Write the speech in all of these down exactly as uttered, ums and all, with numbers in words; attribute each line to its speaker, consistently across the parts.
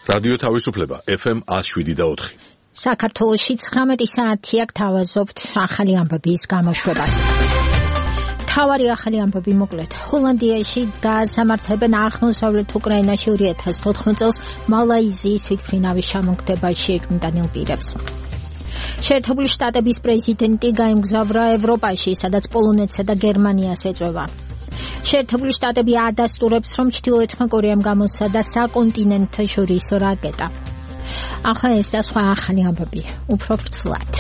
Speaker 1: რადიო თავისუფლება ეფ ემ one oh seven point four.
Speaker 2: საქართველოში ცხრამეტი საათი აქ თავაზობთ ახალი ამბების გამოშვებას. თავარი ახალი ამბები მოკლედ. ჰოლანდიაში გაასამართლებენ აღმოსავლეთ უკრაინაში two thousand fourteen წელს მალაიზიის თვითმფრინავის ჩამოგდებაში ეკმდანილ პირებს. შეერთებული შტატების პრეზიდენტი გაემგზავრა ევროპაში, სადაც პოლონეთსა და გერმანიას ეწვევა. შეერთებული შტატები ადასტურებს, რომ ჩრდილოეთმა კორეამ გამოსცადა საკონტინენტო შორისო რაკეტა. ახლა ეს და სხვა ახალი ამბები, უფრო ვრცლად.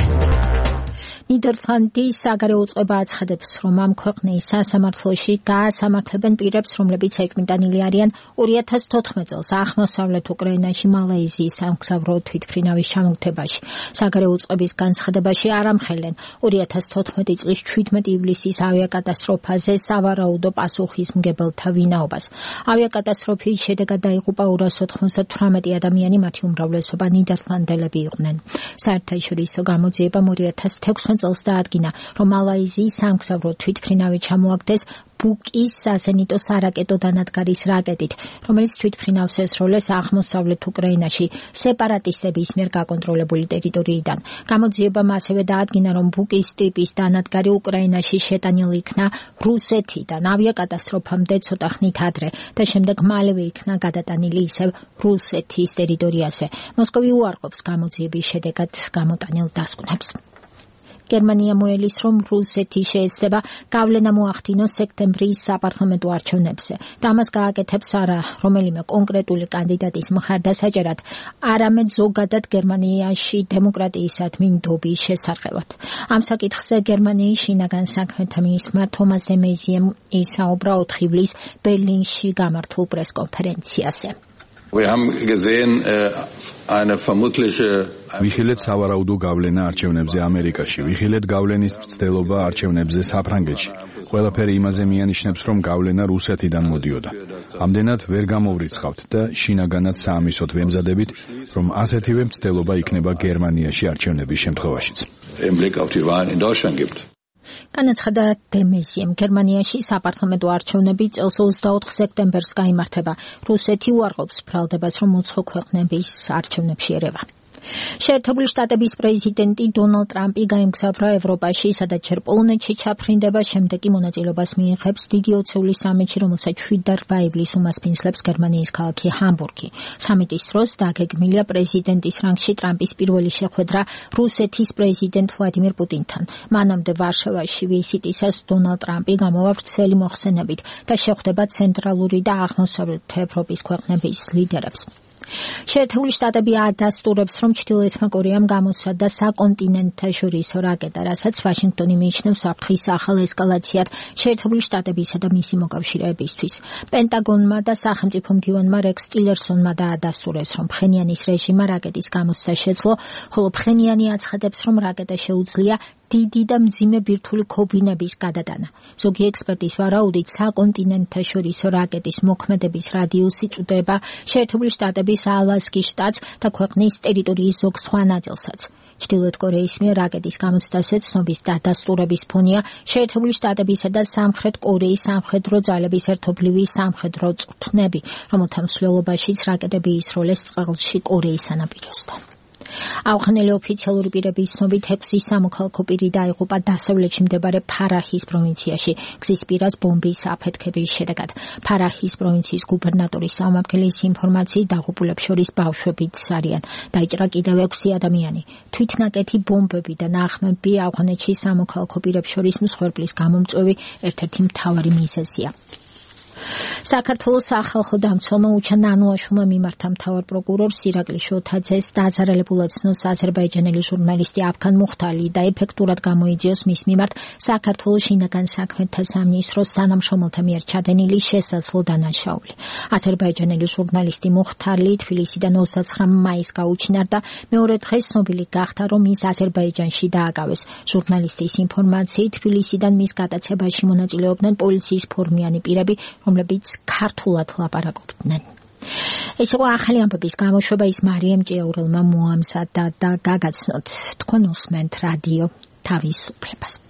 Speaker 2: ნიდერლანდის საგარეო წყობა აცხადებს, რომ ამ ქვეყნის სასამართლოში გაასამართლებენ პირებს, რომლებიც ეკმდანილი არიან two thousand fourteen წელს აღმოსავლეთ უკრაინაში მალაიზიის სამგზავრო თვითმფრინავის ჩამოგდებაში. საგარეო წყობის განცხადებაში არ ამხელენ two thousand fourteen წლის seventeen ივლისის ავიაკატასტროფაზე სავარაუდო პასუხისმგებელთა ვინაობას. ავიაკატასტროფის შედეგად დაიღუპა two hundred ninety-eight ადამიანი, მათი უმრავლესობა ნიდერლანდელები იყვნენ. საერთაშორისო გამოძიებამ two thousand sixteen წელს დაადგინა, რომ მალაიზიის სამგზავრო თვითმფრინავი ჩამოაგდეს ბუკის საზენიტო სარაკეტო დანადგარის რაკეტით, რომელიც თვითმფრინავს ესროლეს აღმოსავლეთ უკრაინაში სეპარატისტების მიერ გაკონტროლებული ტერიტორიიდან. გამოძიებამ ასევე დაადგინა, რომ ბუკის ტიპის დანადგარი უკრაინაში შეტანილი იქნა რუსეთიდან ავიაკატასტროფამდე ცოტა ხნით ადრე და შემდეგ მალევე იქნა გადატანილი ისევ რუსეთის ტერიტორიაზე. მოსკოვი უარყოფს გამოძიების შედეგად გამოტანილ დასკვნებს. გერმანია მოელის, რომ რუსეთი შეეცდება გავლენა მოახდინოს სექტემბრის საპარლამენტო არჩევნებზე და ამას გააკეთებს არა რომელიმე კონკრეტული კანდიდატის მხარდასაჭერად, არამედ ზოგადად გერმანიაში დემოკრატიისადმი ნდობის შესარყევად. ამ საკითხზე გერმანიის შინაგან საქმეთა მინისტრმა თომას დე მეზიემ ისაუბრა ოთხ ივლისს ბერლინში გამართულ პრესკონფერენციაზე.
Speaker 3: Wir haben gesehen äh, eine vermutliche
Speaker 4: ვიხილეთ სავარაუდო გავლენა არჩევნებზე ამერიკაში, ვიხილეთ გავლენის მცდელობა არჩევნებზე საფრანგეთში. ყველაფერი იმაზე მიანიშნებს, რომ გავლენა რუსეთიდან მოდიოდა. ამდენად ვერ გამოვრიცხავთ და შინაგანად საამისოდ ვემზადებით, რომ ასეთივე მცდელობა იქნება გერმანიაში არჩევნების შემთხვევაშიც.
Speaker 3: Im Blick auf die Wahlen in Deutschland gibt.
Speaker 2: განაცხადა დე მეზიემ, გერმანიაში საპარლამენტო არჩევნები წელს twenty-fourth სექტემბერს გაიმართება. რუსეთი უარყოფს ბრალდებას, რომ უცხო ქვეყნების არჩევნებში ერევა. შეერთებული შტატების პრეზიდენტი დონალდ ტრამპი გაემგზავრა ევროპაში, სადაც ჯერ პოლონეთში ჩაფრინდება, შემდეგ კი მონაწილეობას მიიღებს დიდი ოცეული სამიტში, რომელსაც seven და eight ივლისს უმასპინძლებს გერმანიის ქალაქი ჰამბურგი. სამიტის დროს დაგეგმილია პრეზიდენტის რანგში ტრამპის პირველი შეხვედრა რუსეთის პრეზიდენტ ვლადიმირ პუტინთან. მანამდე ვარშავაში ვიზიტისას დონალდ ტრამპი გამოვა ვრცელი მოხსენებით და შეხვდება ცენტრალური და აღმოსავლეთ ევროპის ქვეყნების ლიდერებს. შეერთებული შტატები ადასტურებს, რომ ჩრდილოეთმა კორეამ გამოსცადა საკონტინენტო შორისო რაკეტა, რასაც ვაშინგტონი მიიჩნევს საფრთხის ახალ ესკალაციად შეერთებული შტატებისა და მისი მოკავშირეებისთვის. პენტაგონმა და სახელმწიფო მდივანმა რექს ტილერსონმა დაადასტურეს, რომ ფხენიანის რეჟიმმა რაკეტის გამოსცდა შეძლო, ხოლო ფხენიანი აცხადებს, რომ რაკეტა შეუძლია დიდი და მძიმე ბირთვული ქობინების გადატანა. ზოგი ექსპერტის ვარაუდით, საკონტინენტო შორისო რაკეტის მოქმედების რადიუსი წვდება შეერთებული შტატების ალასკის შტატს და ქვეყნის ტერიტორიის ზოგ სხვა ნაწილსაც. ჩრდილოეთ კორეის მიერ რაკეტის გამოცდაზე ცნობის დადასტურების ფონია შეერთებული შტატებისა და სამხრეთ კორეის სამხედრო ძალების ერთობლივი სამხედრო წვრთნები, რომელთა მსვლელობაშიც რაკეტები ისროლეს წყალში კორეის სანაპიროსთან. ავღანელი ოფიციალური პირების ცნობით ექვსი სამოქალაქო პირი დაიღუპა დასავლეთში მდებარე ფარაჰის პროვინციაში გზის პირას ბომბის აფეთქების შედეგად. ფარაჰის პროვინციის გუბერნატორის სამართლის ინფორმაციით დაღუპულებს შორის ბავშვებიც არიან. დაიჭრა კიდევ ექვსი ადამიანი. თვითნაკეთი ბომბები და ნახმები ავღანეთში სამოქალაქო პირებს შორის მსხვერპლის გამომწვევი ერთ-ერთი მთავარი მიზეზია. საქართველოს სახალხო დამცველმა უჩა ნანუაშვილმა მიმართა მთავარ პროკურორ ირაკლი შოთაძეს დაზარალებულად ცნოს აზერბაიჯანელი ჟურნალისტი აფგან მუხტალი და ეფექტურად გამოიძიოს მის მიმართ საქართველოს შინაგან საქმეთა სამინისტროს თანამშრომელთა მიერ ჩადენილი შესაძლო დანაშაული. აზერბაიჯანელი ჟურნალისტი მუხტალი თბილისიდან twenty-nine მაისს გაუჩინარდა, მეორე დღეს ცნობილი გახდა, რომ ის აზერბაიჯანში დააკავეს. ჟურნალისტის ინფორმაციით თბილისიდან მის გატაცებაში მონაწილეობდნენ პოლიციის ფორმიანი პირები, რომლებიც ქართულად ლაპარაკობდნენ. ეს იყო ახალი ამბების გამოშვება, ის მარიამ ჭიაურელმა მოამზადა და გაგაცნოთ. თქვენ უსმენთ რადიო თავისუფლებას.